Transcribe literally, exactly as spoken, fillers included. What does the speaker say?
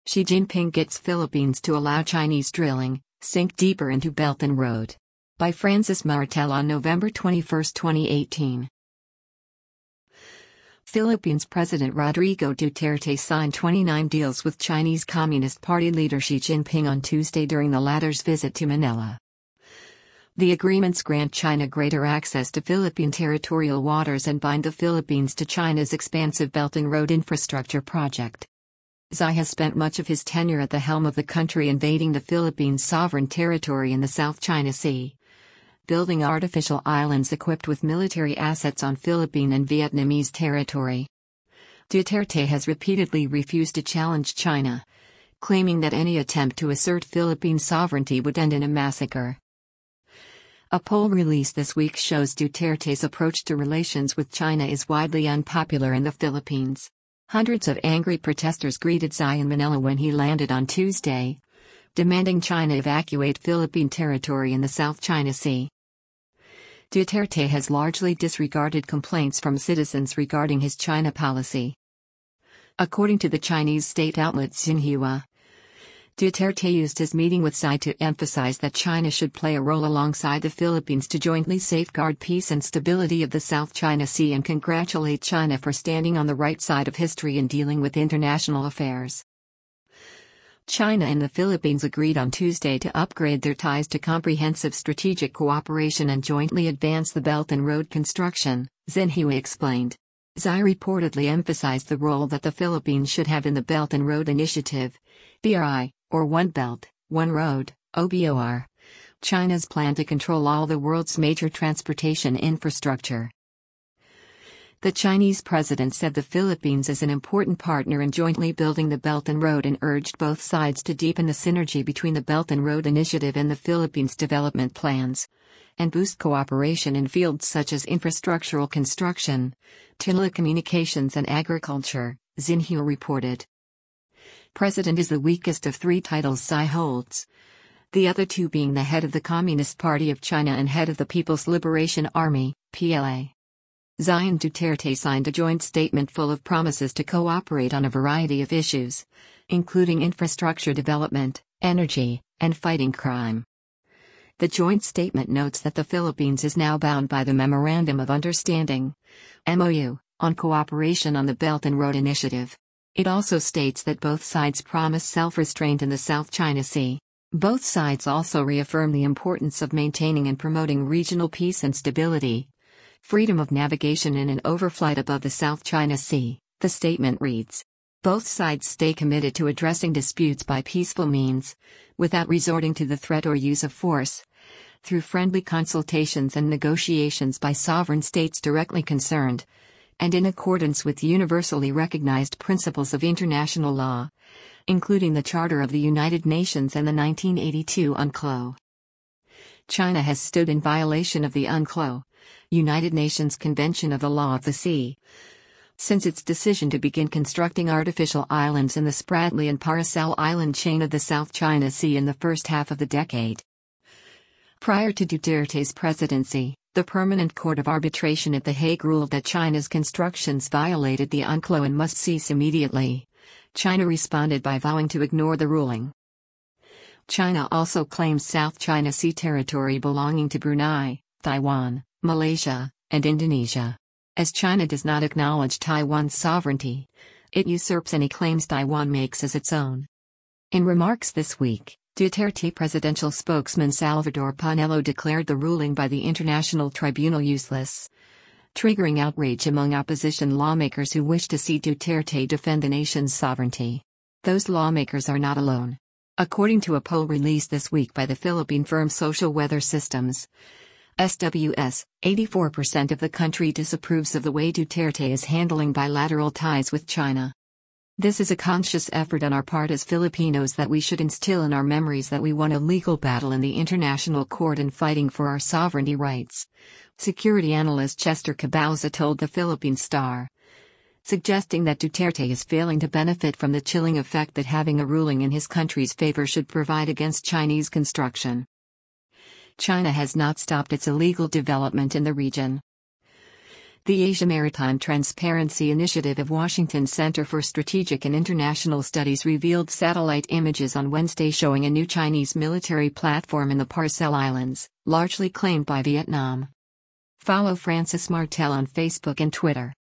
Xi Jinping gets Philippines to allow Chinese drilling, sink deeper into Belt and Road. By Francis Martel on November twenty-first, twenty eighteen. Philippines President Rodrigo Duterte signed twenty-nine deals with Chinese Communist Party leader Xi Jinping on Tuesday during the latter's visit to Manila. The agreements grant China greater access to Philippine territorial waters and bind the Philippines to China's expansive Belt and Road infrastructure project. Xi has spent much of his tenure at the helm of the country invading the Philippines' sovereign territory in the South China Sea, building artificial islands equipped with military assets on Philippine and Vietnamese territory. Duterte has repeatedly refused to challenge China, claiming that any attempt to assert Philippine sovereignty would end in a massacre. A poll released this week shows Duterte's approach to relations with China is widely unpopular in the Philippines. Hundreds of angry protesters greeted Xi in Manila when he landed on Tuesday, demanding China evacuate Philippine territory in the South China Sea. Duterte has largely disregarded complaints from citizens regarding his China policy. According to the Chinese state outlet Xinhua, Duterte used his meeting with Xi to emphasize that China should play a role alongside the Philippines to jointly safeguard peace and stability of the South China Sea and congratulate China for standing on the right side of history in dealing with international affairs. China and the Philippines agreed on Tuesday to upgrade their ties to comprehensive strategic cooperation and jointly advance the Belt and Road construction, Xinhua explained. Xi reportedly emphasized the role that the Philippines should have in the Belt and Road Initiative, B R I, or One Belt, One Road, O B O R, China's plan to control all the world's major transportation infrastructure. The Chinese president said the Philippines is an important partner in jointly building the Belt and Road and urged both sides to deepen the synergy between the Belt and Road Initiative and the Philippines' development plans, and boost cooperation in fields such as infrastructural construction, telecommunications and agriculture, Xinhua reported. President is the weakest of three titles Xi holds, the other two being the head of the Communist Party of China and head of the People's Liberation Army, P L A. Xi and Duterte signed a joint statement full of promises to cooperate on a variety of issues, including infrastructure development, energy, and fighting crime. The joint statement notes that the Philippines is now bound by the Memorandum of Understanding, M O U, on cooperation on the Belt and Road Initiative. It also states that both sides promise self-restraint in the South China Sea. Both sides also reaffirm the importance of maintaining and promoting regional peace and stability, freedom of navigation in an overflight above the South China Sea, the statement reads. Both sides stay committed to addressing disputes by peaceful means, without resorting to the threat or use of force, through friendly consultations and negotiations by sovereign states directly concerned, and in accordance with universally recognized principles of international law, including the Charter of the United Nations and the nineteen eighty-two UNCLOS. China has stood in violation of the UNCLOS, United Nations Convention of the Law of the Sea, since its decision to begin constructing artificial islands in the Spratly and Paracel Island chain of the South China Sea in the first half of the decade. Prior to Duterte's presidency, the Permanent Court of Arbitration at The Hague ruled that China's constructions violated the UNCLOS and must cease immediately. China responded by vowing to ignore the ruling. China also claims South China Sea territory belonging to Brunei, Taiwan, Malaysia, and Indonesia. As China does not acknowledge Taiwan's sovereignty, it usurps any claims Taiwan makes as its own. In remarks this week, Duterte presidential spokesman Salvador Panelo declared the ruling by the International Tribunal useless, triggering outrage among opposition lawmakers who wish to see Duterte defend the nation's sovereignty. Those lawmakers are not alone. According to a poll released this week by the Philippine firm Social Weather Systems, S W S, eighty-four percent of the country disapproves of the way Duterte is handling bilateral ties with China. This is a conscious effort on our part as Filipinos that we should instill in our memories that we won a legal battle in the international court in fighting for our sovereignty rights, security analyst Chester Cabauza told the Philippine Star, suggesting that Duterte is failing to benefit from the chilling effect that having a ruling in his country's favor should provide against Chinese construction. China has not stopped its illegal development in the region. The Asia Maritime Transparency Initiative of Washington Center for Strategic and International Studies revealed satellite images on Wednesday showing a new Chinese military platform in the Paracel Islands, largely claimed by Vietnam. Follow Francis Martel on Facebook and Twitter.